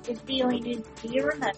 is VOA News via remote.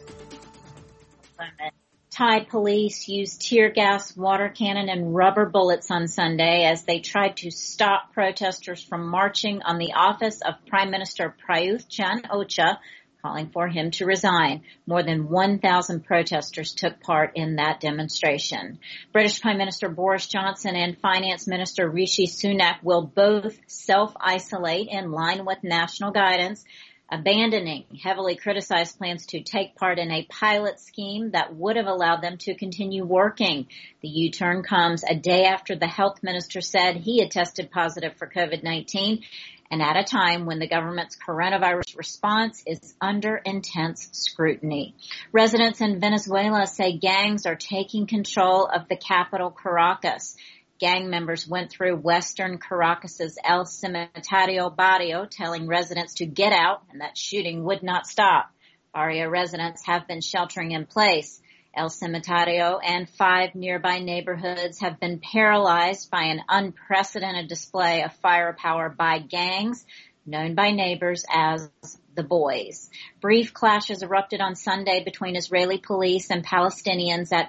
Thai police used tear gas, water cannon, and rubber bullets on Sunday as they tried to stop protesters from marching on the office of Prime Minister Prayuth Chan-o-cha, calling for him to resign. More than 1,000 protesters took part in that demonstration. British Prime Minister Boris Johnson and Finance Minister Rishi Sunak will both self-isolate in line with national guidance, abandoning heavily criticized plans to take part in a pilot scheme that would have allowed them to continue working. The U-turn comes a day after the health minister said he had tested positive for COVID-19 and at a time when the government's coronavirus response is under intense scrutiny. Residents in Venezuela say gangs are taking control of the capital, Caracas. Gang members went through western Caracas's El Cementerio barrio, telling residents to get out and that shooting would not stop. Barrio residents have been sheltering in place. El Cementerio and 5 nearby neighborhoods have been paralyzed by an unprecedented display of firepower by gangs, known by neighbors as the Boys. Brief clashes erupted on Sunday between Israeli police and Palestinians at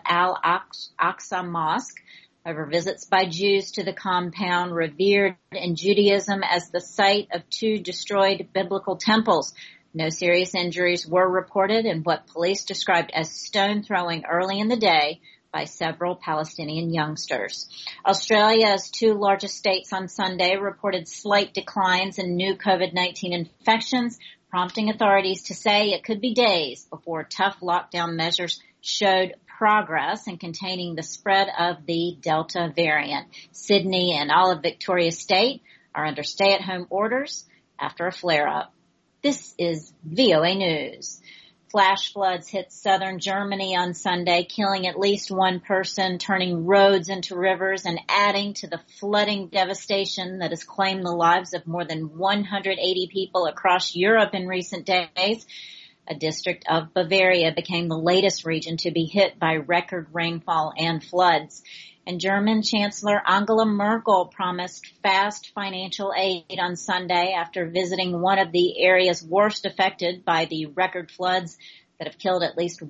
Al-Aqsa Mosque over visits by Jews to the compound revered in Judaism as the site of 2 destroyed biblical temples. No serious injuries were reported in what police described as stone throwing early in the day by several Palestinian youngsters. Australia's 2 largest states on Sunday reported slight declines in new COVID-19 infections, prompting authorities to say it could be days before tough lockdown measures showed progress in containing the spread of the Delta variant. Sydney and all of Victoria State are under stay-at-home orders after a flare-up. This is VOA News. Flash floods hit southern Germany on Sunday, killing at least 1 person, turning roads into rivers, and adding to the flooding devastation that has claimed the lives of more than 180 people across Europe in recent days. A district of Bavaria became the latest region to be hit by record rainfall and floods. And German Chancellor Angela Merkel promised fast financial aid on Sunday after visiting one of the areas worst affected by the record floods that have killed at least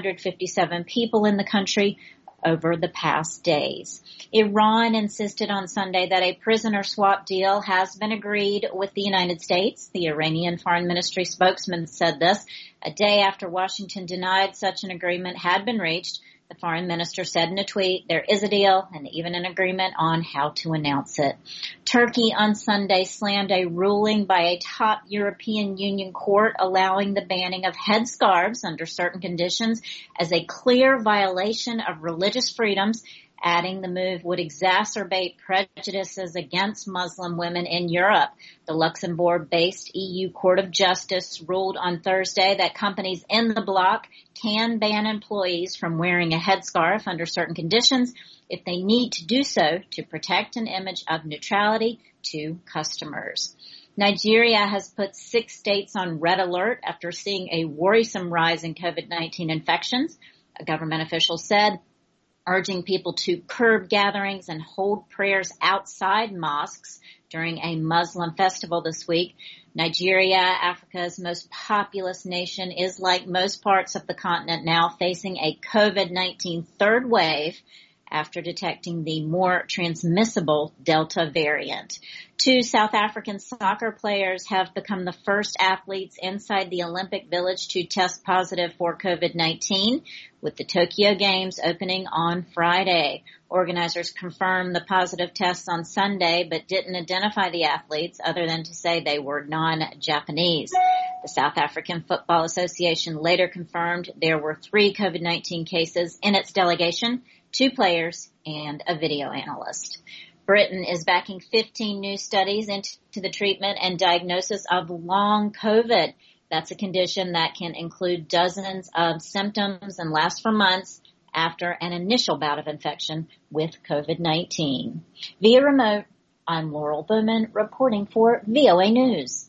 157 people in the country over the past days. Iran insisted on Sunday that a prisoner swap deal has been agreed with the United States. The Iranian Foreign Ministry spokesman said this a day after Washington denied such an agreement had been reached. The foreign minister said in a tweet, there is a deal and even an agreement on how to announce it. Turkey on Sunday slammed a ruling by a top European Union court allowing the banning of headscarves under certain conditions as a clear violation of religious freedoms, adding the move would exacerbate prejudices against Muslim women in Europe. The Luxembourg-based EU Court of Justice ruled on Thursday that companies in the bloc can ban employees from wearing a headscarf under certain conditions if they need to do so to protect an image of neutrality to customers. Nigeria has put 6 states on red alert after seeing a worrisome rise in COVID-19 infections. A government official said, urging people to curb gatherings and hold prayers outside mosques during a Muslim festival this week. Nigeria, Africa's most populous nation, is like most parts of the continent now facing a COVID-19 third wave after detecting the more transmissible Delta variant. 2 South African soccer players have become the first athletes inside the Olympic Village to test positive for COVID-19, with the Tokyo Games opening on Friday. Organizers confirmed the positive tests on Sunday, but didn't identify the athletes other than to say they were non-Japanese. The South African Football Association later confirmed there were 3 COVID-19 cases in its delegation, 2 players, and a video analyst. Britain is backing 15 new studies into the treatment and diagnosis of long COVID. That's a condition that can include dozens of symptoms and last for months after an initial bout of infection with COVID-19. Via remote, I'm Laurel Bowman reporting for VOA News.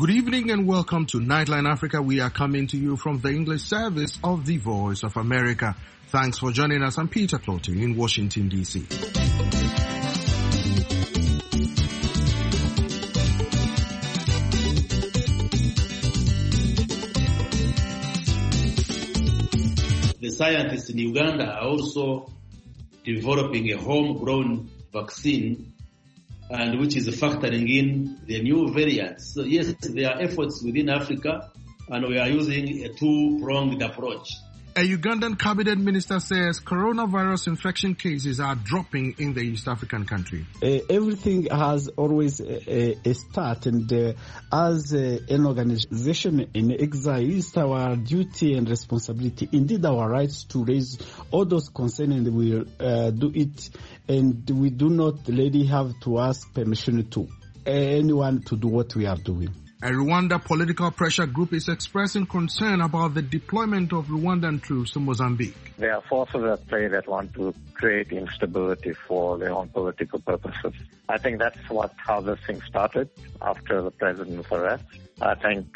Good evening and welcome to Nightline Africa. We are coming to you from the English service of the Voice of America. Thanks for joining us. I'm Peter Clottey in Washington, D.C. The scientists in Uganda are also developing a homegrown vaccine, and which is factoring in the new variants. So yes, there are efforts within Africa, and we are using a two-pronged approach. A Ugandan cabinet minister says coronavirus infection cases are dropping in the East African country. Everything has always a start, and as an organization in exile, it's our duty and responsibility, indeed our rights, to raise all those concerns, and we will do it, and we do not really have to ask permission to anyone to do what we are doing. A Rwanda political pressure group is expressing concern about the deployment of Rwandan troops to Mozambique. There are forces at play that want to create instability for their own political purposes. I think that's how this thing started after the president's arrest. I think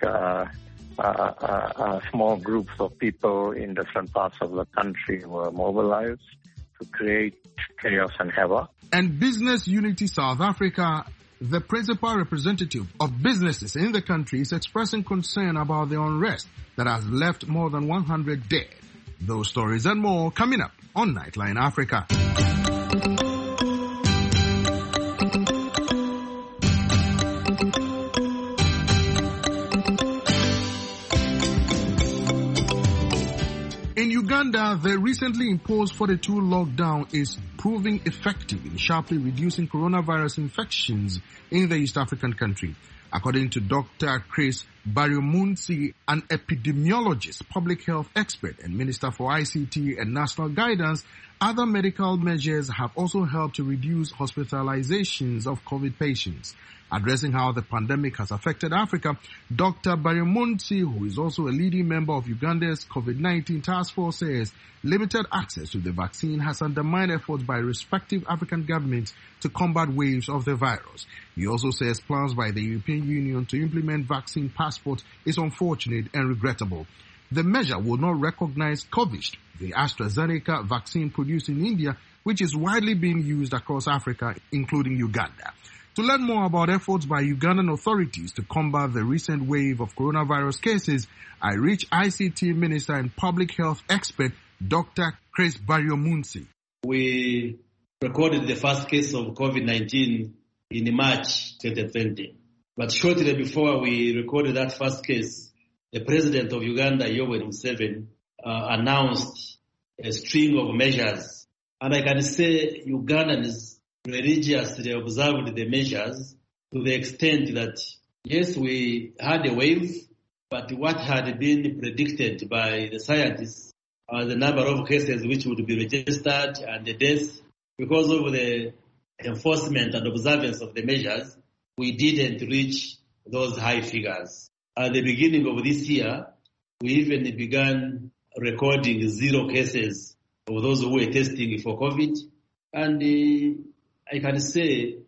small groups of people in different parts of the country were mobilized to create chaos and havoc. And Business Unity South Africa, the principal representative of businesses in the country, is expressing concern about the unrest that has left more than 100 dead. Those stories and more coming up on Nightline Africa. In Uganda, the recently imposed 42 lockdown is proving effective in sharply reducing coronavirus infections in the East African country. According to Dr. Chris Baryomunsi, an epidemiologist, public health expert, and Minister for ICT and National Guidance, other medical measures have also helped to reduce hospitalizations of COVID patients. Addressing how the pandemic has affected Africa, Dr. Baryomunsi, who is also a leading member of Uganda's COVID-19 task force, says limited access to the vaccine has undermined efforts by respective African governments to combat waves of the virus. He also says plans by the European Union to implement vaccine passports is unfortunate and regrettable. The measure will not recognize Covishield, the AstraZeneca vaccine produced in India, which is widely being used across Africa, including Uganda. To learn more about efforts by Ugandan authorities to combat the recent wave of coronavirus cases, I reached ICT Minister and Public Health expert Dr. Chris Baryomunsi. We recorded the first case of COVID-19 in March 2020. But shortly before we recorded that first case, the President of Uganda, Yoweri Museveni, announced a string of measures. And I can say Ugandans religiously observed the measures to the extent that, yes, we had a wave, but what had been predicted by the scientists, the number of cases which would be registered and the deaths, because of the enforcement and observance of the measures, we didn't reach those high figures. At the beginning of this year, we even began recording 0 cases of those who were testing for COVID, and I can say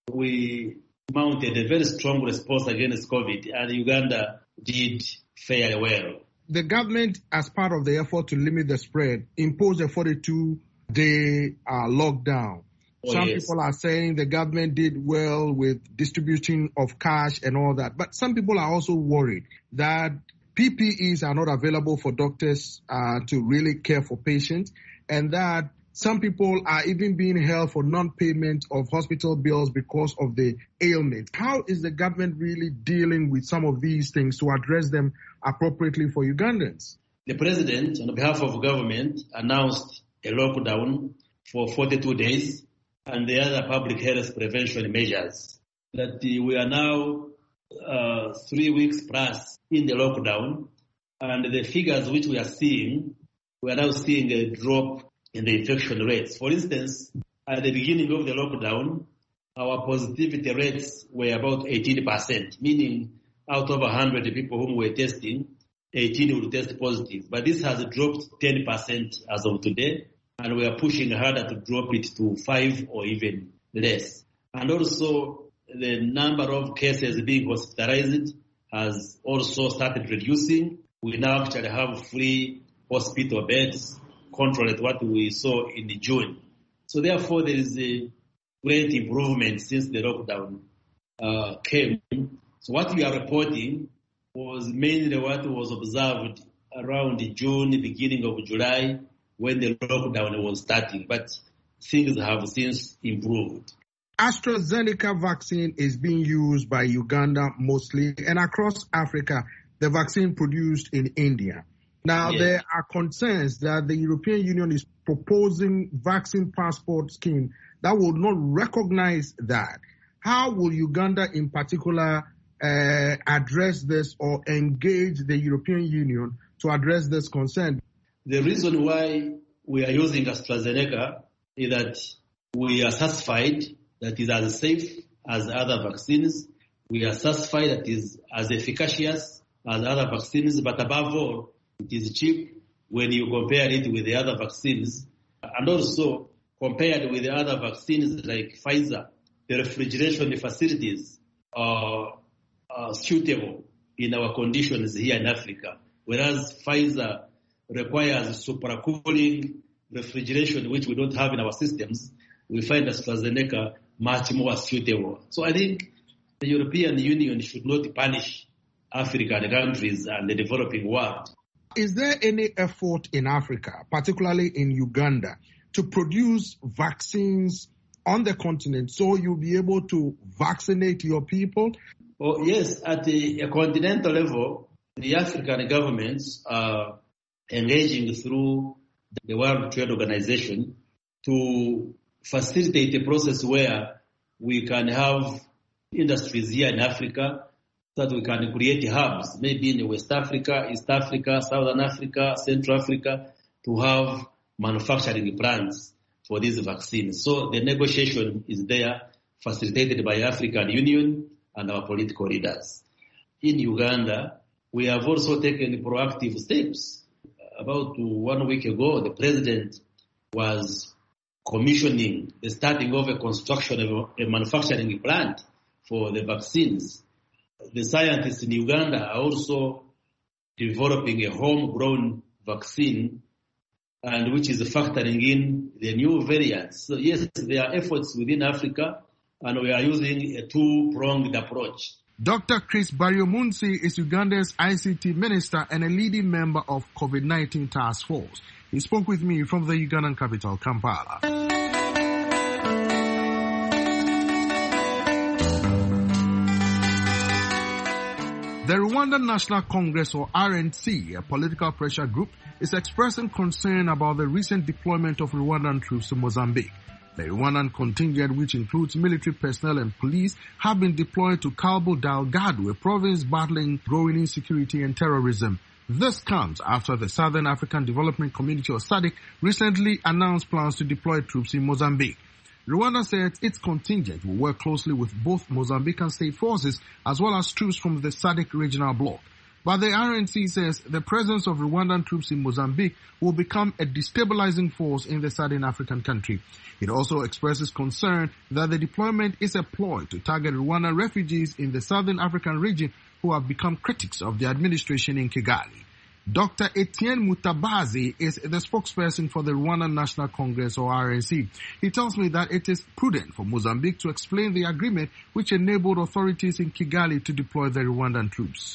we mounted a very strong response against COVID, and Uganda did fairly well. The government, as part of the effort to limit the spread, imposed a 42-day lockdown. Some people are saying the government did well with distributing of cash and all that, but some people are also worried that PPEs are not available for doctors to really care for patients, and that some people are even being held for non-payment of hospital bills because of the ailment. How is the government really dealing with some of these things to address them appropriately for Ugandans? The President, on behalf of government, announced a lockdown for 42 days and the other public health prevention measures. That we are now 3 weeks plus in the lockdown, and the figures which we are seeing, we are now seeing a drop in the infection rates. For instance, at the beginning of the lockdown, our positivity rates were about 18%, meaning out of 100 people whom we were testing, 18 would test positive. But this has dropped 10% as of today, and we are pushing harder to drop it to 5 or even less. And also, the number of cases being hospitalized has also started reducing. We now actually have free hospital beds, contrary to what we saw in June. So therefore, there is a great improvement since the lockdown came. So what we are reporting was mainly what was observed around June, beginning of July, when the lockdown was starting. But things have since improved. AstraZeneca vaccine is being used by Uganda mostly, and across Africa, the vaccine produced in India. Now, yes, there are concerns that the European Union is proposing vaccine passport scheme that will not recognize that. How will Uganda in particular address this or engage the European Union to address this concern? The reason why we are using AstraZeneca is that we are satisfied that it is as safe as other vaccines. We are satisfied that it is as efficacious as other vaccines, but above all, it is cheap when you compare it with the other vaccines. And also, compared with the other vaccines like Pfizer, the refrigeration facilities are suitable in our conditions here in Africa, whereas Pfizer requires supercooling refrigeration, which we don't have in our systems. We find AstraZeneca much more suitable. So I think the European Union should not punish African countries and the developing world. Is there any effort in Africa, particularly in Uganda, to produce vaccines on the continent so you'll be able to vaccinate your people? Oh, yes, at a continental level, the African governments are engaging through the World Trade Organization to facilitate a process where we can have industries here in Africa so that we can create hubs, maybe in West Africa, East Africa, Southern Africa, Central Africa, to have manufacturing plants for these vaccines. So the negotiation is there, facilitated by African Union and our political leaders. In Uganda, we have also taken proactive steps. About 1 week ago, the president was commissioning the starting of a construction of a manufacturing plant for the vaccines. The scientists in Uganda are also developing a homegrown vaccine, and which is factoring in the new variants. So yes, there are efforts within Africa, and we are using a two-pronged approach. Dr. Chris Baryomunsi is Uganda's ICT minister and a leading member of COVID-19 task force. He spoke with me from the Ugandan capital, Kampala. The Rwandan National Congress, or RNC, a political pressure group, is expressing concern about the recent deployment of Rwandan troops to Mozambique. The Rwandan contingent, which includes military personnel and police, have been deployed to Cabo Delgado, a province battling growing insecurity and terrorism. This comes after the Southern African Development Community, or SADC, recently announced plans to deploy troops in Mozambique. Rwanda said its contingent will work closely with both Mozambican state forces as well as troops from the SADC regional bloc. But the RNC says the presence of Rwandan troops in Mozambique will become a destabilizing force in the Southern African country. It also expresses concern that the deployment is a ploy to target Rwandan refugees in the Southern African region who have become critics of the administration in Kigali. Dr. Etienne Mutabazi is the spokesperson for the Rwandan National Congress, or RNC. He tells me that it is prudent for Mozambique to explain the agreement which enabled authorities in Kigali to deploy the Rwandan troops.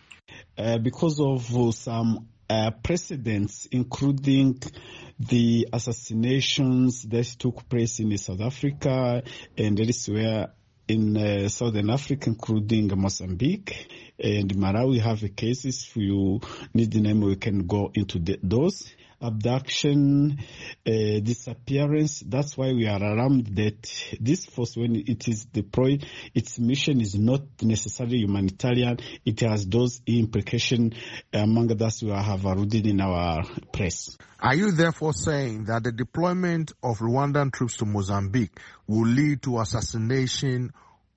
Because of some precedents, including the assassinations that took place in South Africa and elsewhere in Southern Africa, including Mozambique and Malawi, have cases. If you need the name, we can go into those. Abduction, disappearance. That's why we are alarmed that this force, when it is deployed, its mission is not necessarily humanitarian. It has those implications among us we have alluded in our press. Are you therefore saying that the deployment of Rwandan troops to Mozambique will lead to assassination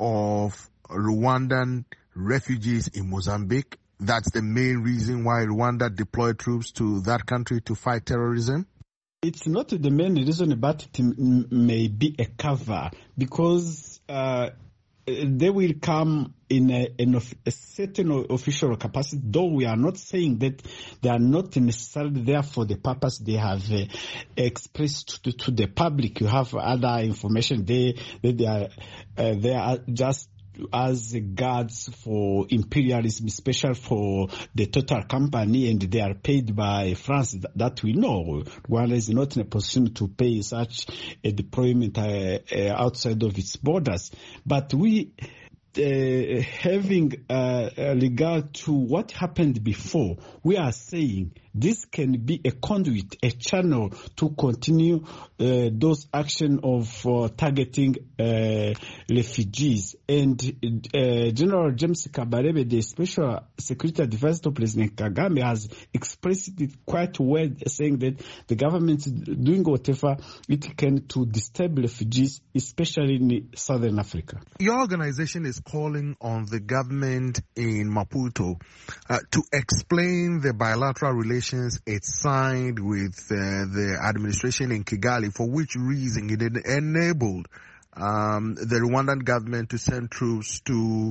of Rwandan refugees in Mozambique? That's the main reason why Rwanda deployed troops to that country to fight terrorism? It's not the main reason, but it may be a cover, because they will come in a certain official capacity, though we are not saying that they are not necessarily there for the purpose they have expressed to the public. You have other information. They are just as guards for imperialism, especially for the Total company, and they are paid by France. That we know. Rwanda is not in a position to pay such a deployment outside of its borders. But we, having regard to what happened before, we are saying this can be a conduit, a channel to continue those actions of targeting refugees. And General James Kabarebe, the Special Security Advisor to President Kagame, has expressed it quite well, saying that the government is doing whatever it can to disturb refugees, especially in Southern Africa. Your organization is calling on the government in Maputo to explain the bilateral relations it signed with the administration in Kigali, for which reason it enabled the Rwandan government to send troops to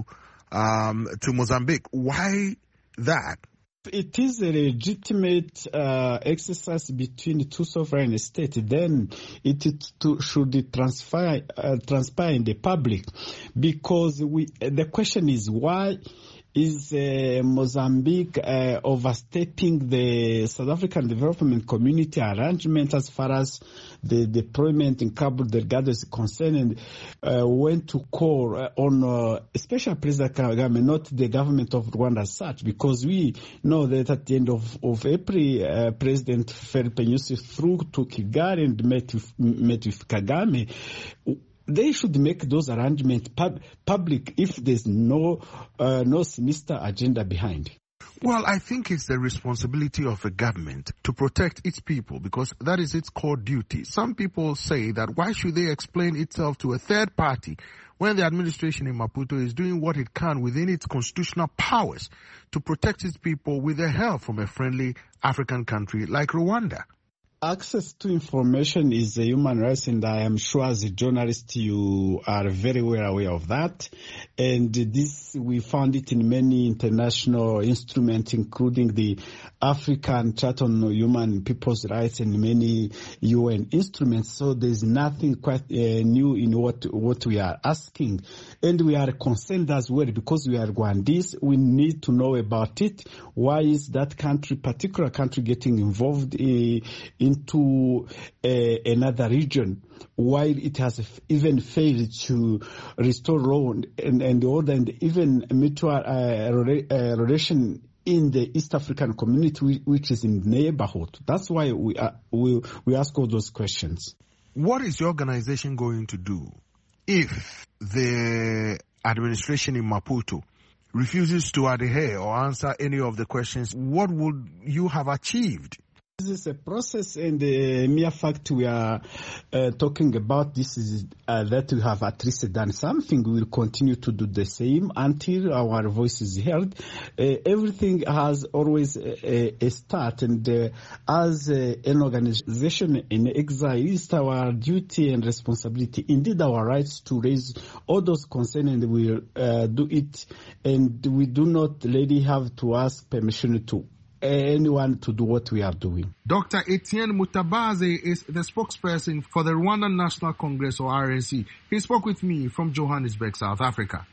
Mozambique. Why that? It is a legitimate exercise between two sovereign states. Then it should transpire in the public, because the question is, why is Mozambique overstepping the South African Development Community arrangement as far as the deployment in Cabo Delgado is concerned, and went to call on especially President Kagame, not the government of Rwanda as such, because we know that at the end of April, President Filipe Nyusi flew to Kigali and met with Kagame. They should make those arrangements public if there's no sinister agenda behind. Well, I think it's the responsibility of a government to protect its people, because that is its core duty. Some people say that why should they explain itself to a third party when the administration in Maputo is doing what it can within its constitutional powers to protect its people with the help from a friendly African country like Rwanda? Access to information is a human right, and I am sure as a journalist you are very well aware of that. And this, we found it in many international instruments, including the African Charter on Human and People's Rights and many UN instruments. So there's nothing quite new in what we are asking. And we are concerned as well, because we are Rwandese. We need to know about it. Why is that particular country getting involved into another region, while it has even failed to restore law and order and even mutual relation in the East African community, which is in the neighborhood? That's why we ask all those questions. What is your organization going to do if the administration in Maputo refuses to adhere or answer any of the questions? What would you have achieved? This is a process, and the mere fact we are talking about this is that we have at least done something. We will continue to do the same until our voice is heard. Everything has always a start, and as an organization in exile, it's our duty and responsibility, indeed our rights, to raise all those concerns, and we will do it. And we do not really have to ask permission to anyone to do what we are doing. Dr. Etienne Mutabazi is the spokesperson for the Rwandan National Congress, or RNC. He spoke with me from Johannesburg, South Africa.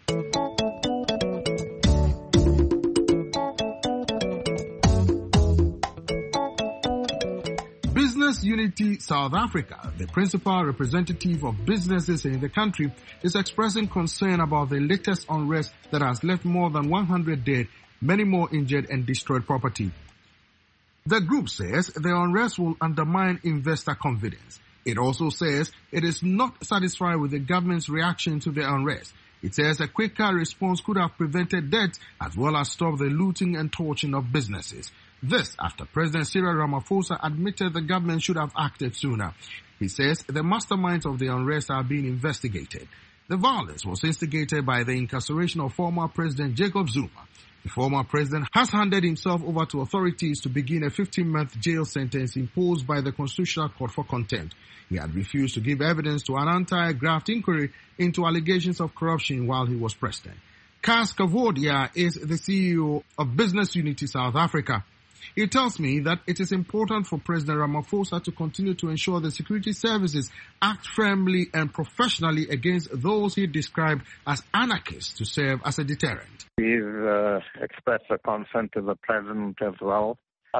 Business Unity South Africa, the principal representative of businesses in the country, is expressing concern about the latest unrest that has left more than 100 dead, many more injured, and destroyed property. The group says the unrest will undermine investor confidence. It also says it is not satisfied with the government's reaction to the unrest. It says a quicker response could have prevented deaths as well as stopped the looting and torching of businesses. This after President Cyril Ramaphosa admitted the government should have acted sooner. He says the masterminds of the unrest are being investigated. The violence was instigated by the incarceration of former President Jacob Zuma. The former president has handed himself over to authorities to begin a 15-month jail sentence imposed by the Constitutional Court for contempt. He had refused to give evidence to an anti-graft inquiry into allegations of corruption while he was president. Cas Kavodia is the CEO of Business Unity South Africa. He tells me that it is important for President Ramaphosa to continue to ensure the security services act firmly and professionally against those he described as anarchists to serve as a deterrent. We've expressed a concern to the president as well.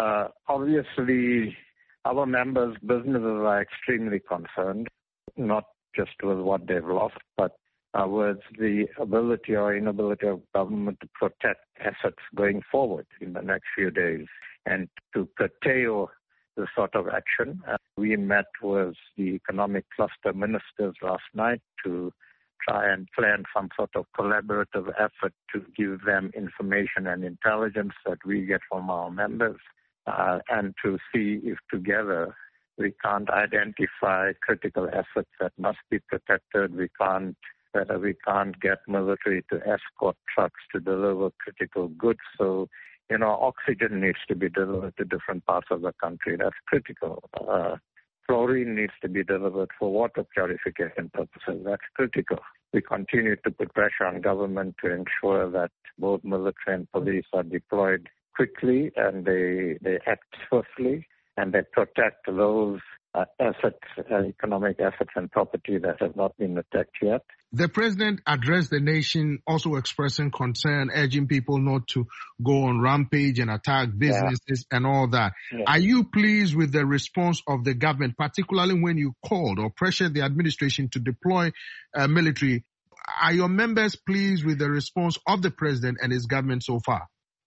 Obviously, our members' businesses are extremely concerned, not just with what they've lost, but with the ability or inability of government to protect assets going forward in the next few days and to curtail the sort of action. We met with the economic cluster ministers last night to try and plan some sort of collaborative effort to give them information and intelligence that we get from our members and to see if together we can't identify critical assets that must be protected. Whether we can't get military to escort trucks to deliver critical goods. So, oxygen needs to be delivered to different parts of the country. That's critical. Chlorine needs to be delivered for water purification purposes. That's critical. We continue to put pressure on government to ensure that both military and police are deployed quickly and they act swiftly and they protect those assets, economic assets and property that have not been attacked yet. The president addressed the nation, also expressing concern, urging people not to go on rampage and attack businesses and all that. Yeah. Are you pleased with the response of the government, particularly when you called or pressured the administration to deploy military? Are your members pleased with the response of the president and his government so far?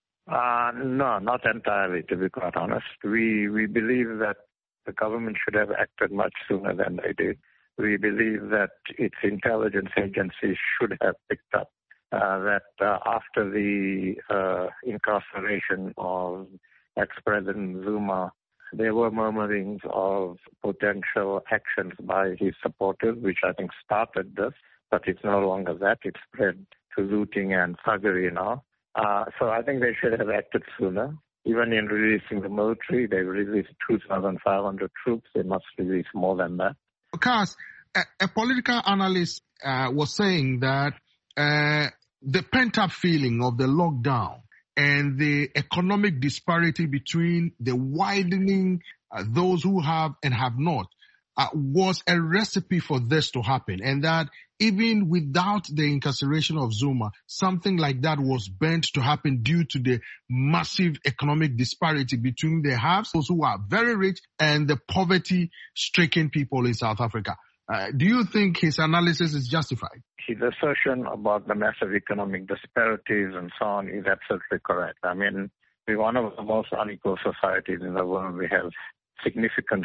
No, not entirely, to be quite honest. We believe that the government should have acted much sooner than they did. We believe that its intelligence agencies should have picked up that after the incarceration of ex-President Zuma, there were murmurings of potential actions by his supporters, which I think started this, but it's no longer that. It's spread to looting and thuggery now. So I think they should have acted sooner. Even in releasing the military, they released 2,500 troops. They must release more than that. Cas, a political analyst was saying that the pent-up feeling of the lockdown and the economic disparity between the widening those who have and have not was a recipe for this to happen, and that even without the incarceration of Zuma, something like that was bent to happen due to the massive economic disparity between the haves, those who are very rich, and the poverty-stricken people in South Africa. Do you think his analysis is justified? His assertion about the massive economic disparities and so on is absolutely correct. I mean, we're one of the most unequal societies in the world. We have significant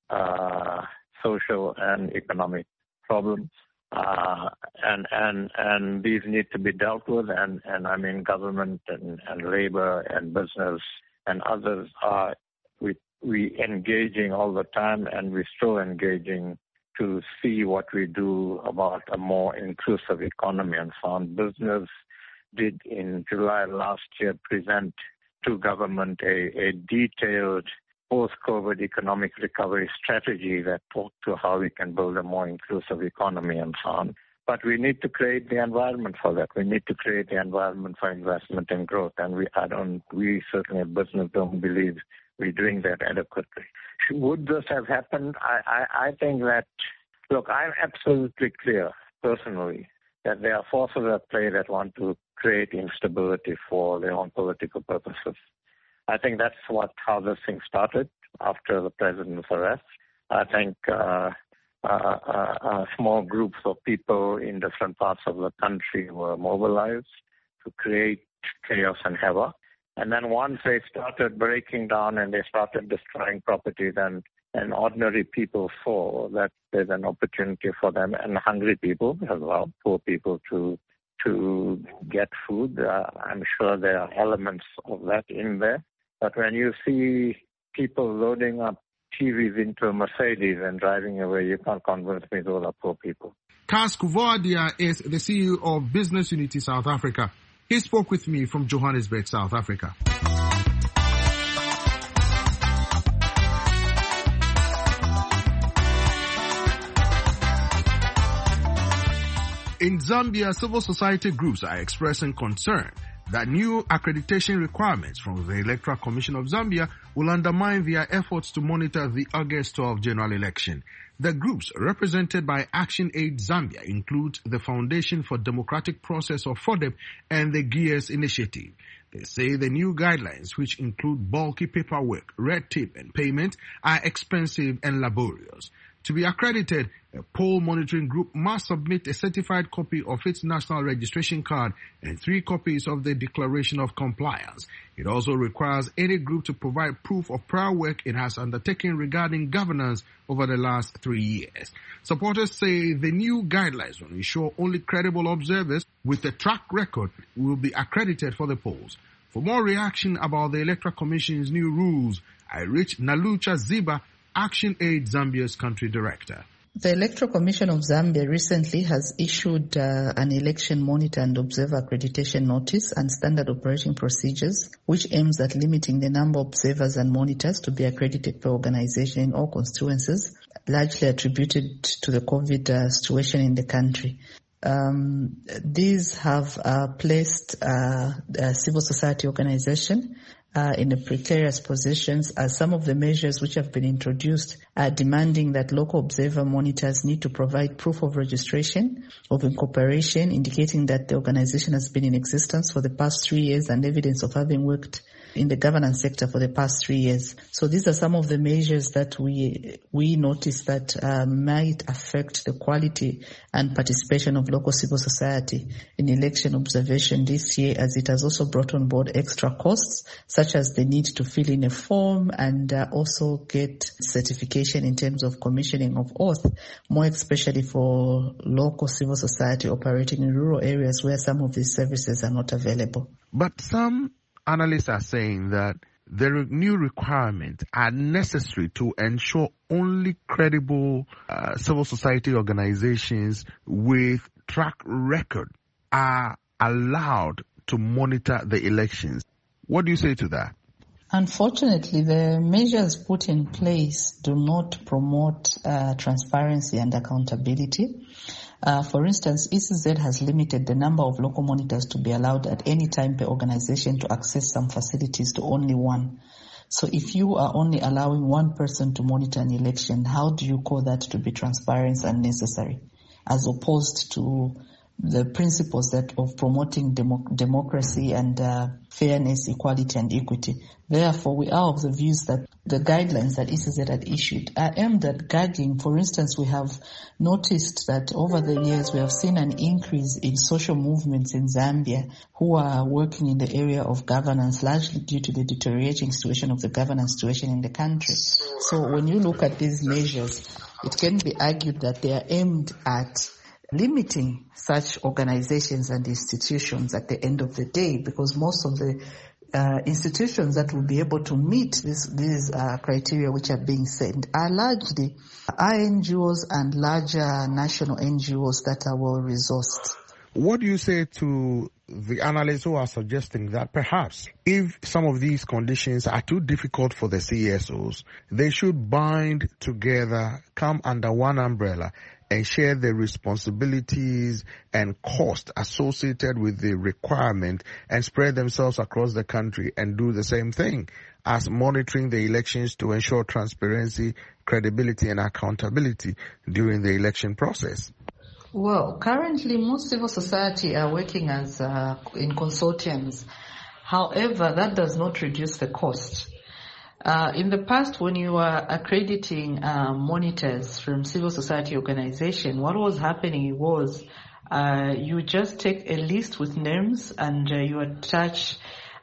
social and economic problems. And these need to be dealt with, and I mean government and labor and business and others are we engaging all the time, and we're still engaging to see what we do about a more inclusive economy and so on. Business did in July last year present to government a detailed post-COVID economic recovery strategy that talked to how we can build a more inclusive economy and so on. But we need to create the environment for that. We need to create the environment for investment and growth. And we certainly at business don't believe we're doing that adequately. Would this have happened? I think that, look, I'm absolutely clear personally that there are forces at play that want to create instability for their own political purposes. I think that's how this thing started after the president's arrest. I think small groups of people in different parts of the country were mobilized to create chaos and havoc. And then once they started breaking down and they started destroying properties, and ordinary people saw that there's an opportunity for them, and hungry people as well, poor people to get food. I'm sure there are elements of that in there. But when you see people loading up TVs into a Mercedes and driving away, you can't convince me those are poor people. Cas Kavodia is the CEO of Business Unity South Africa. He spoke with me from Johannesburg, South Africa. In Zambia, civil society groups are expressing concern that new accreditation requirements from the Electoral Commission of Zambia will undermine their efforts to monitor the August 12 general election. The groups represented by Action Aid Zambia include the Foundation for Democratic Process of FODEP and the GEARS Initiative. They say the new guidelines, which include bulky paperwork, red tape and payment, are expensive and laborious. To be accredited, a poll monitoring group must submit a certified copy of its national registration card and 3 copies of the Declaration of Compliance. It also requires any group to provide proof of prior work it has undertaken regarding governance over the last 3 years. Supporters say the new guidelines will ensure only credible observers with a track record will be accredited for the polls. For more reaction about the Electoral Commission's new rules, I reached Nalucha Ziba, Action Aid Zambia's country director. The Electoral Commission of Zambia recently has issued an election monitor and observer accreditation notice and standard operating procedures, which aims at limiting the number of observers and monitors to be accredited per organization in all constituencies, largely attributed to the COVID situation in the country. These have placed civil society organization in a precarious positions, as some of the measures which have been introduced are demanding that local observer monitors need to provide proof of registration, of incorporation, indicating that the organization has been in existence for the past 3 years and evidence of having worked in the governance sector for the past 3 years. So these are some of the measures that we notice that might affect the quality and participation of local civil society in election observation this year, as it has also brought on board extra costs, such as the need to fill in a form and also get certification in terms of commissioning of oath, more especially for local civil society operating in rural areas where some of these services are not available. But some analysts are saying that the new requirements are necessary to ensure only credible civil society organizations with track record are allowed to monitor the elections. What do you say to that? Unfortunately, the measures put in place do not promote transparency and accountability. For instance, ECZ has limited the number of local monitors to be allowed at any time per organization to access some facilities to only one. So if you are only allowing one person to monitor an election, how do you call that to be transparent and necessary, as opposed to the principles that of promoting democracy and fairness, equality and equity? Therefore, we are of the views that the guidelines that ECZ had issued are aimed at gagging. For instance, we have noticed that over the years we have seen an increase in social movements in Zambia who are working in the area of governance, largely due to the deteriorating situation of the governance situation in the country. So when you look at these measures, it can be argued that they are aimed at limiting such organizations and institutions at the end of the day, because most of the institutions that will be able to meet these criteria which are being set are largely NGOs and larger national NGOs that are well resourced. What do you say to the analysts who are suggesting that perhaps if some of these conditions are too difficult for the CSOs, they should bind together, come under one umbrella and share the responsibilities and cost associated with the requirement and spread themselves across the country and do the same thing as monitoring the elections to ensure transparency, credibility and accountability during the election process? Well, currently most civil society are working as in consortiums. However, that does not reduce the cost. In the past, when you were accrediting monitors from civil society organization, what was happening was you just take a list with names and you attach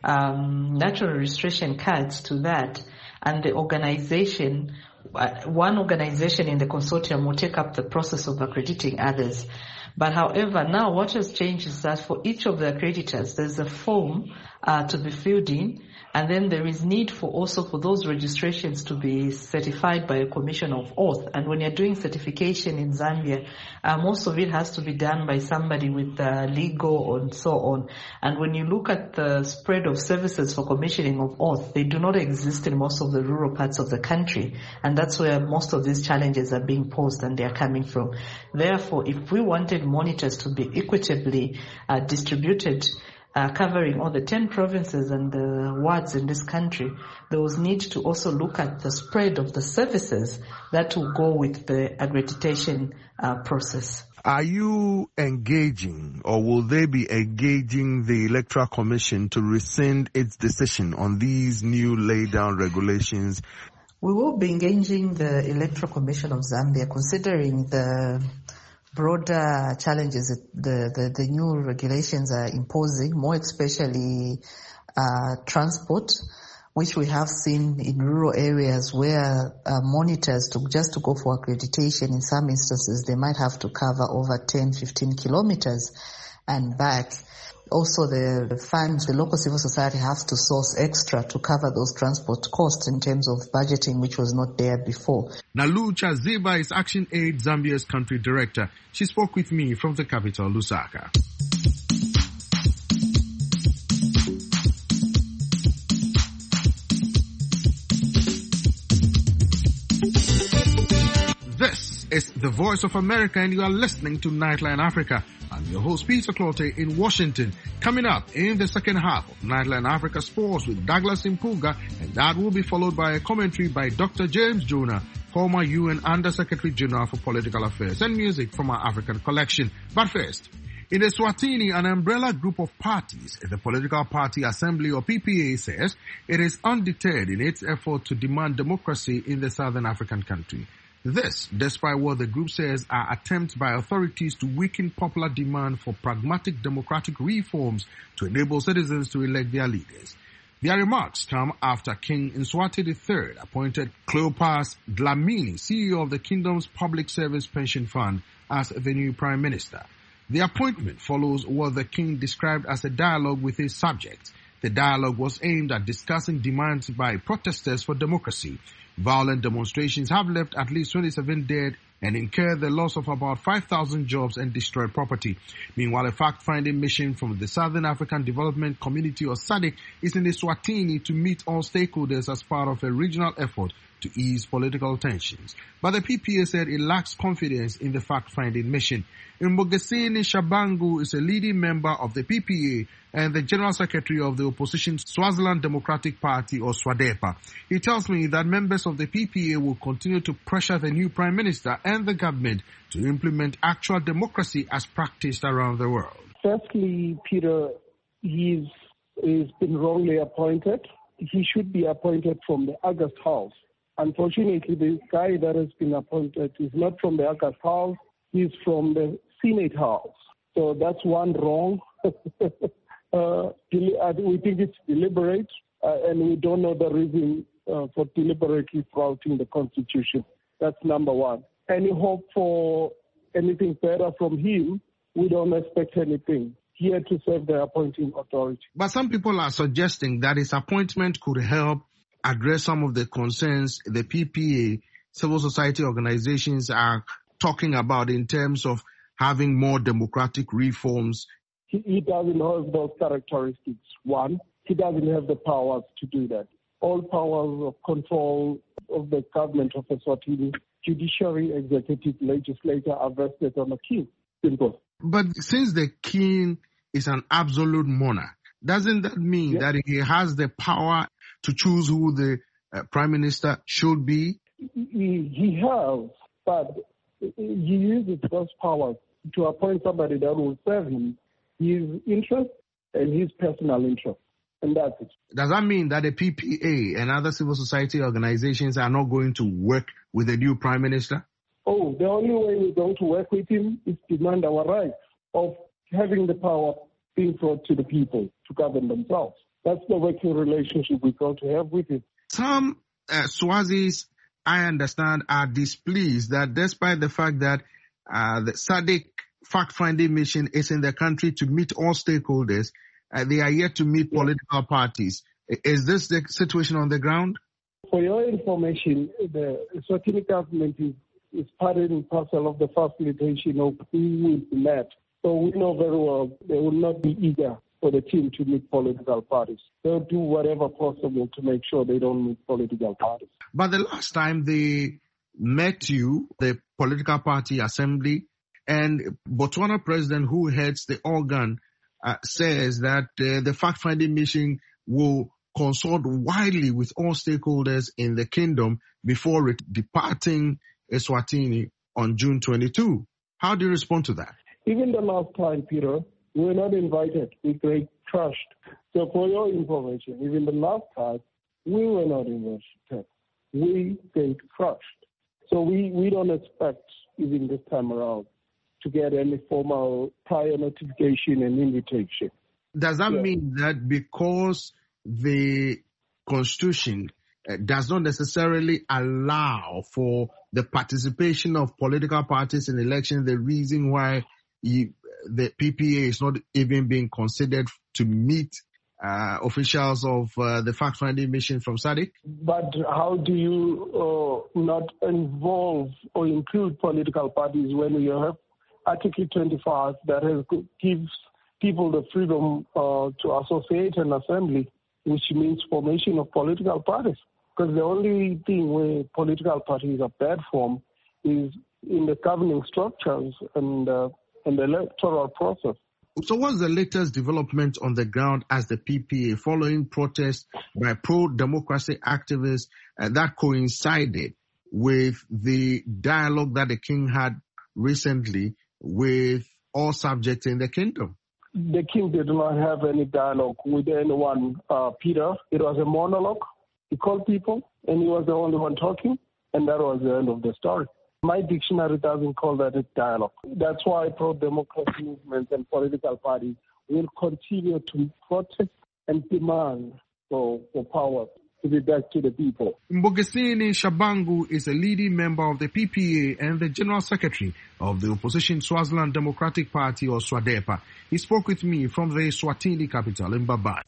natural registration cards to that, and the organization, one organization in the consortium will take up the process of accrediting others. But however, now what has changed is that for each of the accreditors, there's a form to be filled in, And then there is need for those registrations to be certified by a commission of oath. And when you're doing certification in Zambia, most of it has to be done by somebody with legal and so on. And when you look at the spread of services for commissioning of oath, they do not exist in most of the rural parts of the country. And that's where most of these challenges are being posed and they are coming from. Therefore, if we wanted monitors to be equitably distributed, covering all the 10 provinces and the wards in this country, there was need to also look at the spread of the services that will go with the accreditation process. Are you engaging, or will they be engaging the Electoral Commission to rescind its decision on these new laid-down regulations? We will be engaging the Electoral Commission of Zambia, considering the broader challenges that the new regulations are imposing, more especially transport, which we have seen in rural areas where monitors, to go for accreditation, in some instances, they might have to cover over 10, 15 kilometers and back. Also, the funds, the local civil society has to source extra to cover those transport costs in terms of budgeting, which was not there before. Nalucha Ziba is Action Aid Zambia's country director. She spoke with me from the capital, Lusaka. This is the Voice of America, and you are listening to Nightline Africa. I'm your host, Peter Clote, in Washington. Coming up in the second half of Nightline Africa Sports with Douglas Impuga, and that will be followed by a commentary by Dr. James Jonah, former UN Under-Secretary General for Political Affairs, and music from our African collection. But first, in Eswatini, an umbrella group of parties, the Political Party Assembly, or PPA, says it is undeterred in its effort to demand democracy in the southern African country. This, despite what the group says are attempts by authorities to weaken popular demand for pragmatic democratic reforms to enable citizens to elect their leaders. Their remarks come after King Mswati III appointed Cleopas Dlamini, CEO of the kingdom's Public Service Pension Fund, as the new prime minister. The appointment follows what the king described as a dialogue with his subjects. The dialogue was aimed at discussing demands by protesters for democracy. Violent demonstrations have left at least 27 dead and incurred the loss of about 5,000 jobs and destroyed property. Meanwhile, a fact-finding mission from the Southern African Development Community, or SADC, is in Eswatini to meet all stakeholders as part of a regional effort to ease political tensions. But the PPA said it lacks confidence in the fact-finding mission. Mbogeseni Shabangu is a leading member of the PPA and the General Secretary of the opposition Swaziland Democratic Party, or SWADEPA. He tells me that members of the PPA will continue to pressure the new Prime Minister and the government to implement actual democracy as practiced around the world. Firstly, Peter, he's been wrongly appointed. He should be appointed from the August House. Unfortunately, the guy that has been appointed is not from the August House. He's from the Senate House. So that's one wrong. We think it's deliberate, and we don't know the reason for deliberately flouting the Constitution. That's number one. Any hope for anything better from him, we don't expect anything. Here to serve the appointing authority. But some people are suggesting that his appointment could help address some of the concerns the PPA, civil society organizations are talking about in terms of having more democratic reforms. He doesn't have those characteristics. One, he doesn't have the powers to do that. All powers of control of the government of Eswatini, judiciary, executive, legislature, are vested on the king. Simple. But since the king is an absolute monarch, doesn't that mean that he has the power to choose who the prime minister should be? He has, but he uses those powers to appoint somebody that will serve him, his interest and his personal interest. And that's it. Does that mean that the PPA and other civil society organizations are not going to work with the new prime minister? Oh, the only way we're going to work with him is to demand our rights of having the power being brought to the people to govern themselves. That's the working relationship we're going to have with him. Some Swazis, I understand, are displeased that despite the fact that the SADC fact-finding mission is in the country to meet all stakeholders, they are yet to meet political parties. Is this the situation on the ground? For your information, the Swatini government is part and parcel of the facilitation of who will be met. So we know very well they will not be eager for the team to meet political parties. They'll do whatever possible to make sure they don't meet political parties. But the last time they met you, the political party assembly, and Botswana president who heads the organ says that the fact-finding mission will consult widely with all stakeholders in the kingdom before departing Eswatini on June 22. How do you respond to that? Even the last time, Peter, we were not invited. We got crushed. So for your information, even the last time, we were not invited. We got crushed. So we don't expect, even this time around, to get any formal prior notification and invitation. Does that mean that because the Constitution does not necessarily allow for the participation of political parties in elections, the reason why the PPA is not even being considered to meet officials of the fact-finding mission from SADC? But how do you not involve or include political parties when you have Article 25 that gives people the freedom to associate and assembly, which means formation of political parties? Because the only thing where political parties are bad form is in the governing structures and the electoral process. So what's the latest development on the ground as the PPA following protests by pro-democracy activists that coincided with the dialogue that the king had recently with all subjects in the kingdom? The king did not have any dialogue with anyone, Peter. It was a monologue. He called people, and he was the only one talking, and that was the end of the story. My dictionary doesn't call that a dialogue. That's why pro-democracy movements and political parties will continue to protest and demand for power to be back to the people. Mbogesini Shabangu is a leading member of the PPA and the General Secretary of the opposition Swaziland Democratic Party, or SWADEPA. He spoke with me from the Swatini capital in Mbabane.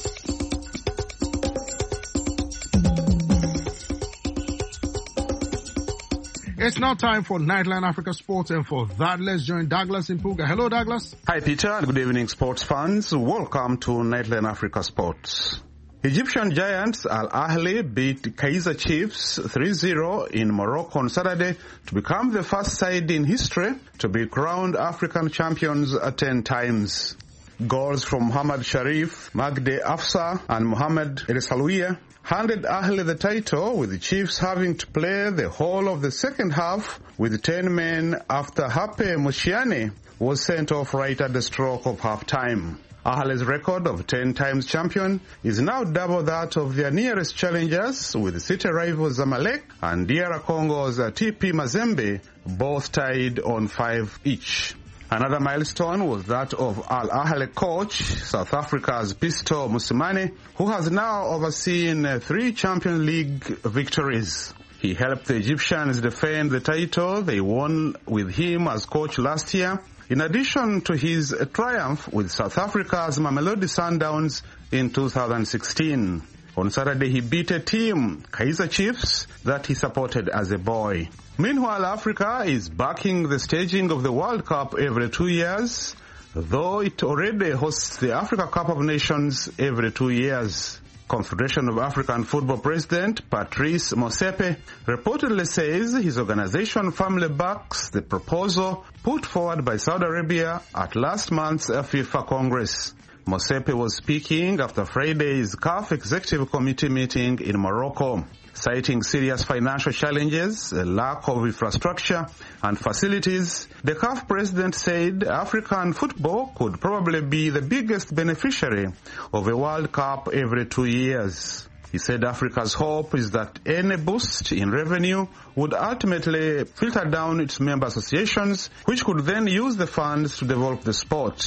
It's now time for Nightline Africa Sports, and for that, let's join Douglas Impuga. Hello, Douglas. Hi, Peter, and good evening, sports fans. Welcome to Nightline Africa Sports. Egyptian giants Al Ahly beat Kaizer Chiefs 3-0 in Morocco on Saturday to become the first side in history to be crowned African champions 10 times. Goals from Mohamed Sharif, Magde Afsa, and Mohamed Eresalouia handed Ahly the title, with the Chiefs having to play the whole of the second half with 10 men after Hape Moshiane was sent off right at the stroke of half-time. Ahly's record of 10 times champion is now double that of their nearest challengers, with city rivals Zamalek and DR Congo's TP Mazembe both tied on 5 each. Another milestone was that of Al Ahly coach, South Africa's Pisto Mosimane, who has now overseen 3 Champions League victories. He helped the Egyptians defend the title they won with him as coach last year, in addition to his triumph with South Africa's Mamelodi Sundowns in 2016. On Saturday, he beat a team, Kaizer Chiefs, that he supported as a boy. Meanwhile, Africa is backing the staging of the World Cup every 2 years, though it already hosts the Africa Cup of Nations every 2 years. Confederation of African Football President Patrice Motsepe reportedly says his organization firmly backs the proposal put forward by Saudi Arabia at last month's FIFA Congress. Motsepe was speaking after Friday's CAF Executive Committee meeting in Morocco. Citing serious financial challenges, a lack of infrastructure and facilities, the CAF president said African football could probably be the biggest beneficiary of a World Cup every 2 years. He said Africa's hope is that any boost in revenue would ultimately filter down its member associations, which could then use the funds to develop the sport.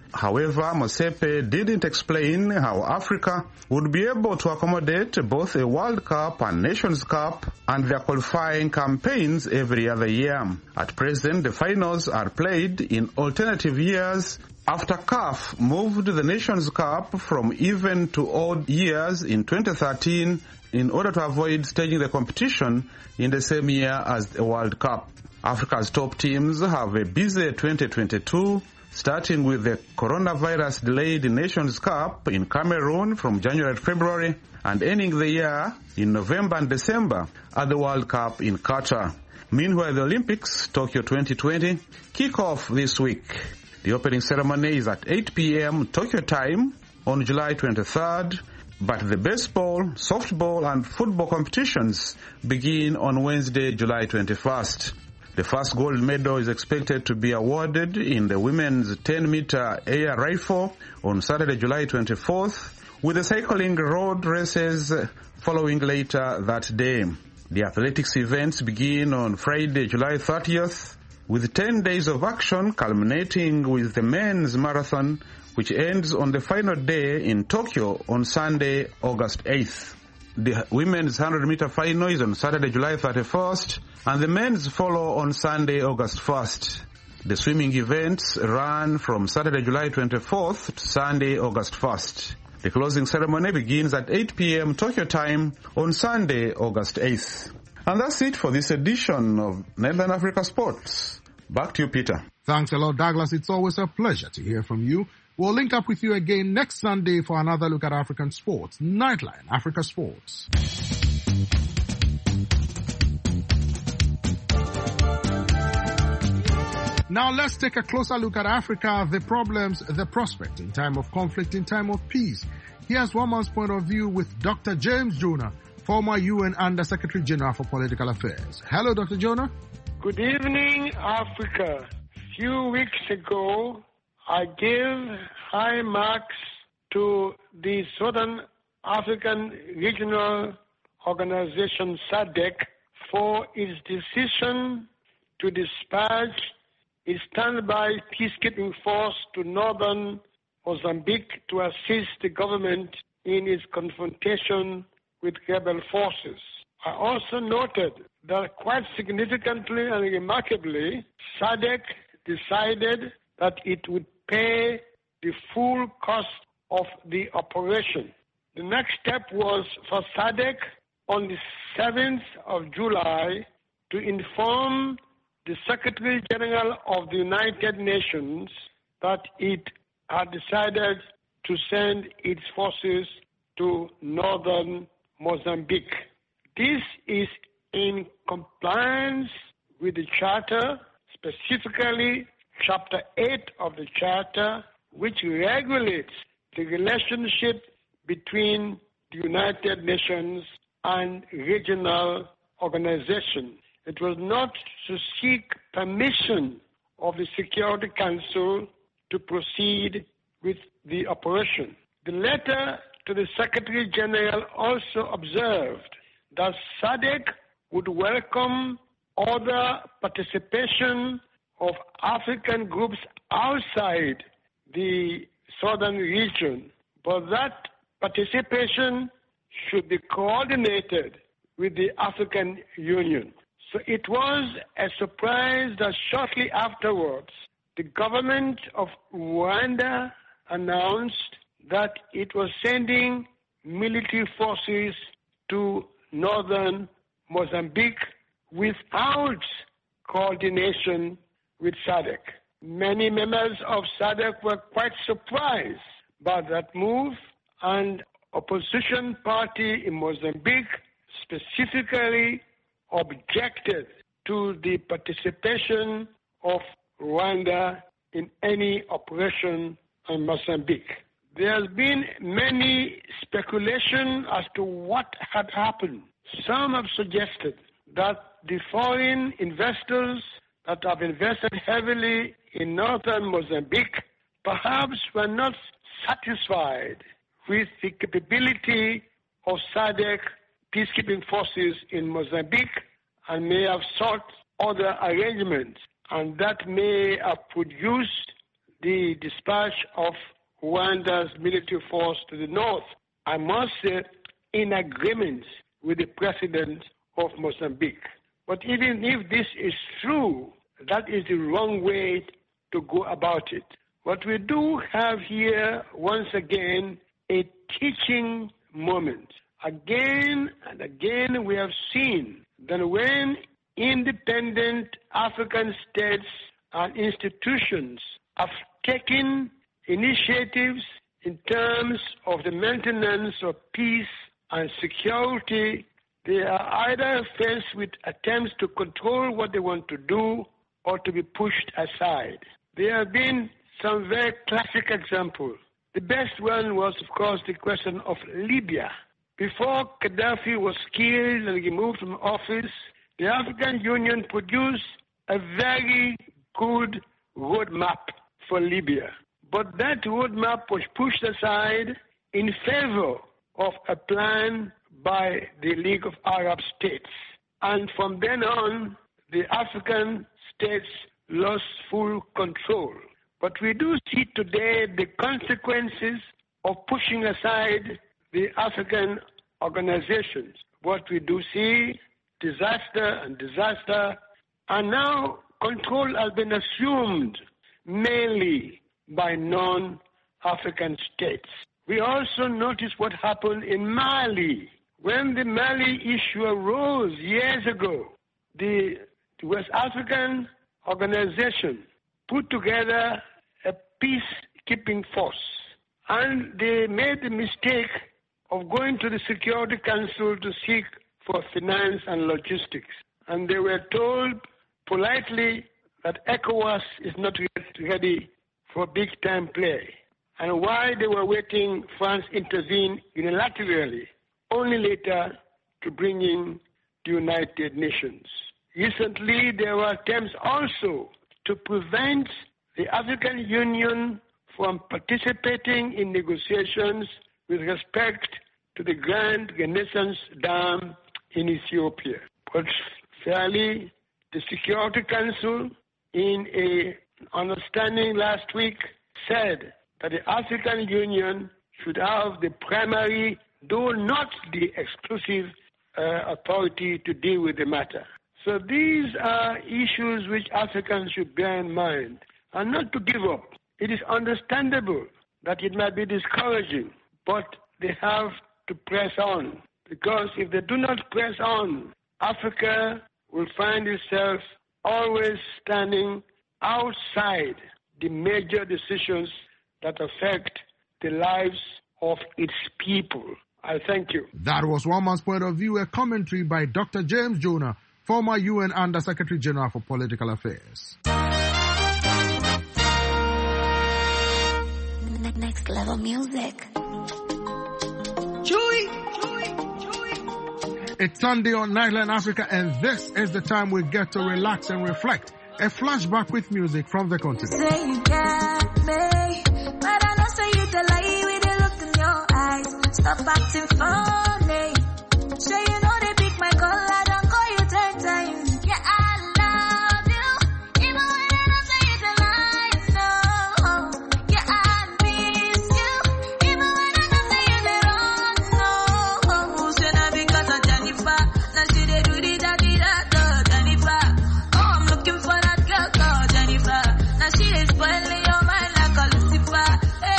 However, Motsepe didn't explain how Africa would be able to accommodate both a World Cup and Nations Cup and their qualifying campaigns every other year. At present, the finals are played in alternative years after CAF moved the Nations Cup from even to odd years in 2013 in order to avoid staging the competition in the same year as the World Cup. Africa's top teams have a busy 2022, starting with the coronavirus-delayed Nations Cup in Cameroon from January to February and ending the year in November and December at the World Cup in Qatar. Meanwhile, the Olympics, Tokyo 2020, kick off this week. The opening ceremony is at 8 p.m. Tokyo time on July 23rd, but the baseball, softball and football competitions begin on Wednesday, July 21st. The first gold medal is expected to be awarded in the women's 10-meter air rifle on Saturday, July 24th, with the cycling road races following later that day. The athletics events begin on Friday, July 30th, with 10 days of action culminating with the men's marathon, which ends on the final day in Tokyo on Sunday, August 8th. The women's 100-meter final is on Saturday, July 31st, and the men's follow on Sunday, August 1st. The swimming events run from Saturday, July 24th to Sunday, August 1st. The closing ceremony begins at 8 p.m. Tokyo time on Sunday, August 8th. And that's it for this edition of Nightline Africa Sports. Back to you, Peter. Thanks a lot, Douglas. It's always a pleasure to hear from you. We'll link up with you again next Sunday for another look at African sports. Nightline Africa Sports. Now let's take a closer look at Africa, the problems, the prospect in time of conflict, in time of peace. Here's one man's point of view with Dr. James Jonah, former UN Under-Secretary General for Political Affairs. Hello, Dr. Jonah. Good evening, Africa. A few weeks ago, I gave high marks to the Southern African Regional Organization, SADC, for its decision to dispatch its standby peacekeeping force to northern Mozambique to assist the government in its confrontation with rebel forces. I also noted that quite significantly and remarkably, SADC decided that it would pay the full cost of the operation. The next step was for SADC on the 7th of July to inform the Secretary General of the United Nations that it had decided to send its forces to northern Mozambique. This is in compliance with the Charter, specifically Chapter 8 of the Charter, which regulates the relationship between the United Nations and regional organizations. It was not to seek permission of the Security Council to proceed with the operation. The letter to the Secretary General also observed that SADC would welcome other participation of African groups outside the southern region, but that participation should be coordinated with the African Union. So it was a surprise that shortly afterwards, the government of Rwanda announced that it was sending military forces to northern Mozambique without coordination with SADC. Many members of SADC were quite surprised by that move, and opposition party in Mozambique specifically objected to the participation of Rwanda in any operation in Mozambique. There has been many speculation as to what had happened. Some have suggested that the foreign investors that have invested heavily in northern Mozambique perhaps were not satisfied with the capability of SADC peacekeeping forces in Mozambique and may have sought other arrangements, and that may have produced the dispatch of Rwanda's military force to the north, I must say, in agreement with the president of Mozambique. But even if this is true, that is the wrong way to go about it. What we do have here, once again, a teaching moment. Again and again, we have seen that when independent African states and institutions have taken initiatives in terms of the maintenance of peace and security, they are either faced with attempts to control what they want to do or to be pushed aside. There have been some very classic examples. The best one was, of course, the question of Libya. Before Gaddafi was killed and removed from office, the African Union produced a very good roadmap for Libya. But that roadmap was pushed aside in favor of a plan by the League of Arab States. And from then on, the African states lost full control. But we do see today the consequences of pushing aside the African organizations. What we do see, disaster, and now control has been assumed mainly by non-African states. We also notice what happened in Mali. When the Mali issue arose years ago, the West African organization put together a peacekeeping force, and they made the mistake of going to the Security Council to seek for finance and logistics. And they were told politely that ECOWAS is not ready for big-time play. And while they were waiting, France intervened unilaterally, only later to bring in the United Nations. Recently, there were attempts also to prevent the African Union from participating in negotiations with respect to the Grand Renaissance Dam in Ethiopia. But fairly, the Security Council, in an understanding last week, said that the African Union should have the primary, though not the exclusive, authority to deal with the matter. So these are issues which Africans should bear in mind and not to give up. It is understandable that it might be discouraging, but they have to press on, because if they do not press on, Africa will find itself always standing outside the major decisions that affect the lives of its people. I thank you. That was One Man's Point of View, a commentary by Dr. James Jonah, former UN Under Secretary General for Political Affairs. Next level music. It's Sunday on Nightline Africa, and this is the time we get to relax and reflect. A flashback with music from the continent. Say you got me, but I know say you delay with the look in your eyes. Stop acting funny. Say you know they pick my call, I don't call you 10 times. Yeah, I love you, even when I don't say it a lie. No, yeah, I miss you, even when I don't say it at all. No, should I because of Jennifer? Now she they do the da Jennifer. Oh, I'm looking for that girl called Jennifer. Now she is spoiling your mind like a Lucifer.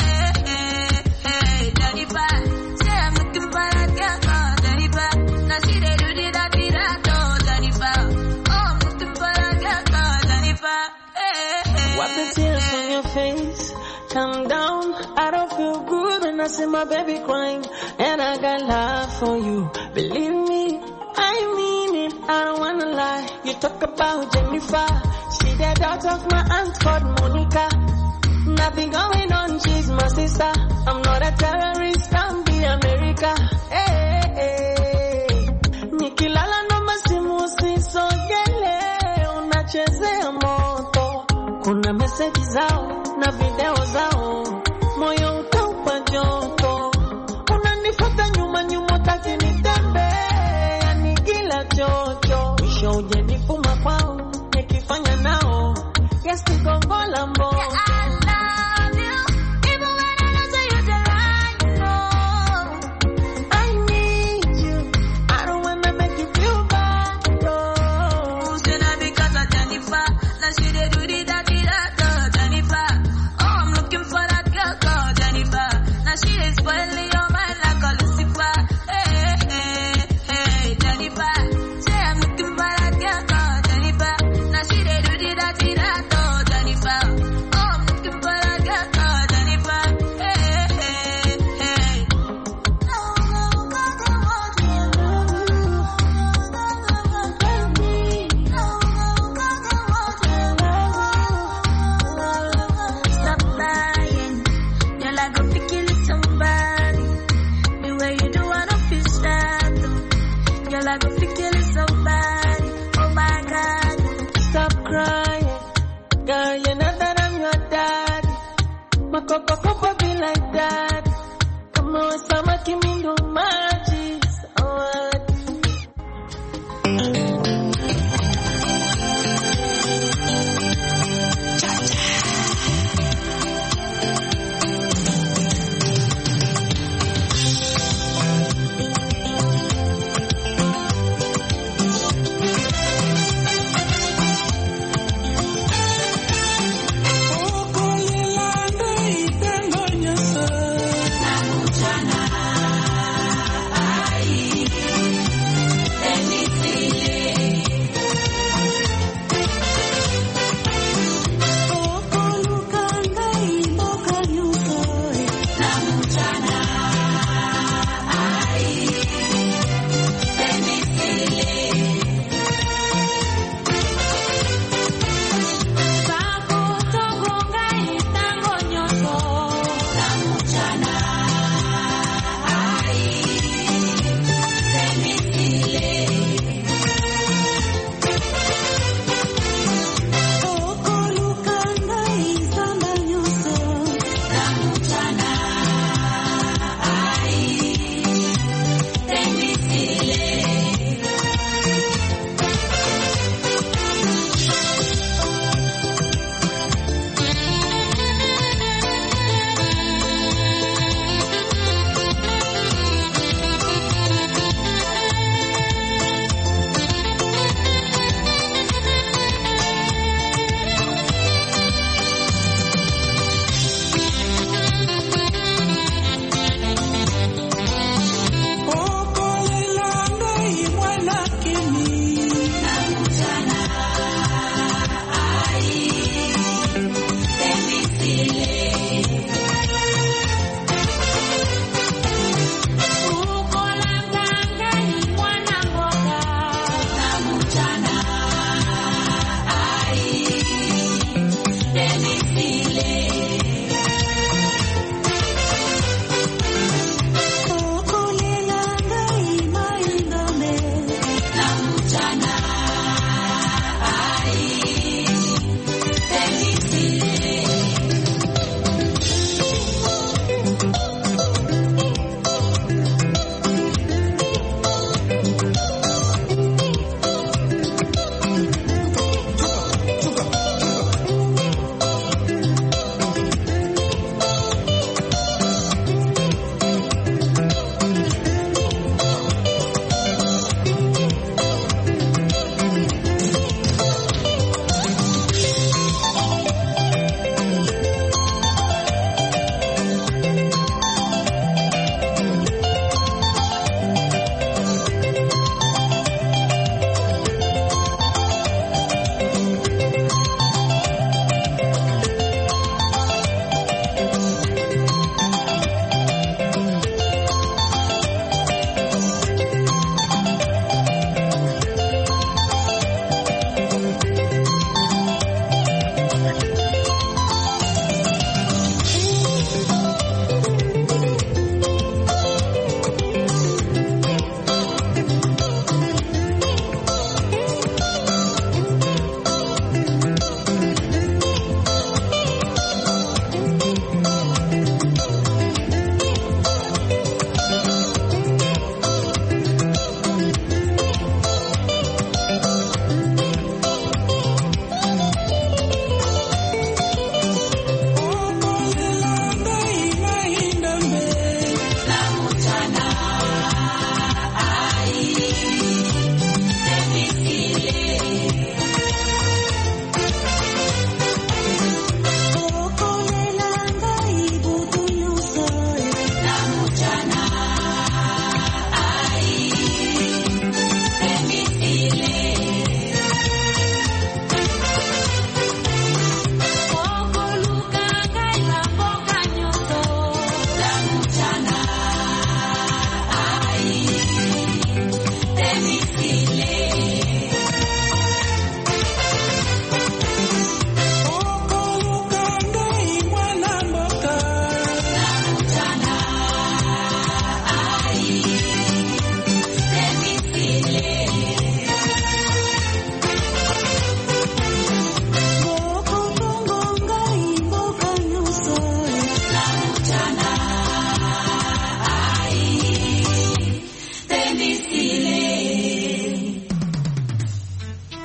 Hey, Jennifer. Say I'm looking for that girl called Jennifer. Now she they do the da Jennifer. Oh, I'm looking for that girl called Jennifer. Hey. Wipe the tears from your face. Calm down. I don't feel good when I see my baby crying, and I got love for you. Believe me, I mean it. I don't wanna lie. You talk about Jennifer. She the daughter of my aunt called Monica. Nothing going on, she's my sister. I'm not a terrorist, I'm the America. Hey, nikilala no masimu sisogele, unachezea moto. Kuna message zao na video zao, moyo utaupa joto. Unanifuata nyuma taki nitembe, yani kila chocho. Mwisho uje nifuma kwao, nikifanya nao, yes, Kongola mbo. Yeah, I love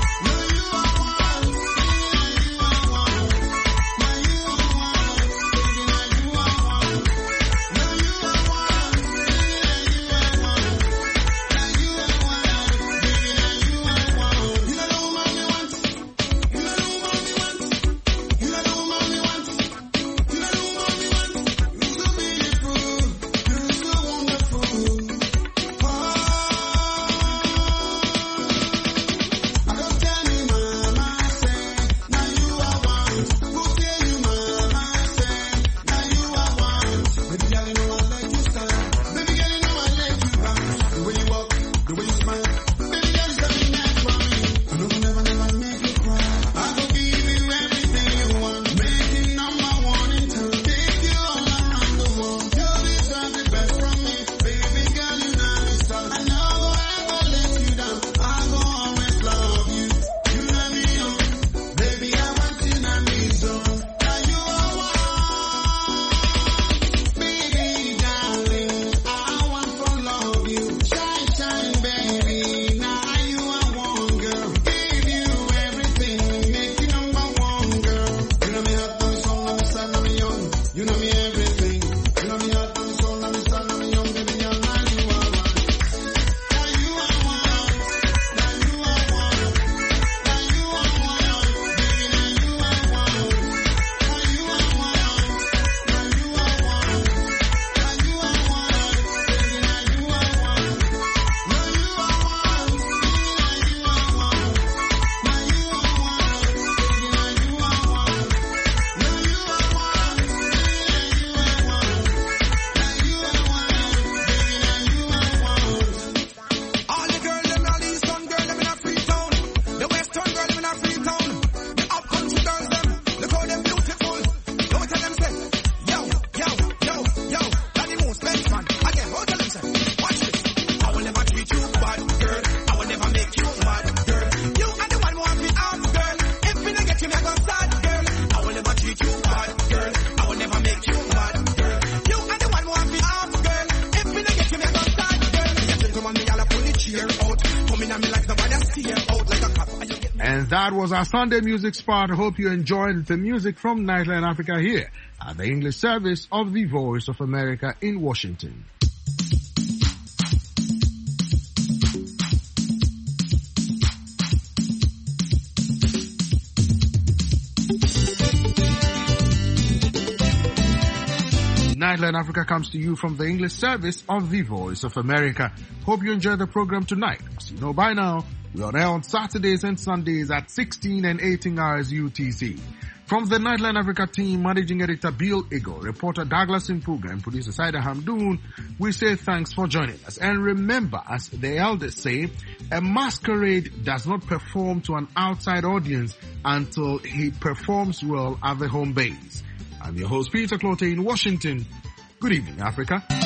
That was our Sunday music spot. I hope you enjoyed the music from Nightline Africa here at the English service of the Voice of America in Washington. Nightline Africa comes to you from the English service of the Voice of America. Hope you enjoy the program tonight. As you know by now, we are there on Saturdays and Sundays at 16 and 18 hours UTC. From the Nightline Africa team, Managing Editor Bill Eagle, Reporter Douglas Impuga, and Producer Saida Hamdoon, we say thanks for joining us. And remember, as the elders say, a masquerade does not perform to an outside audience until he performs well at the home base. I'm your host, Peter Clote in Washington. Good evening, Africa.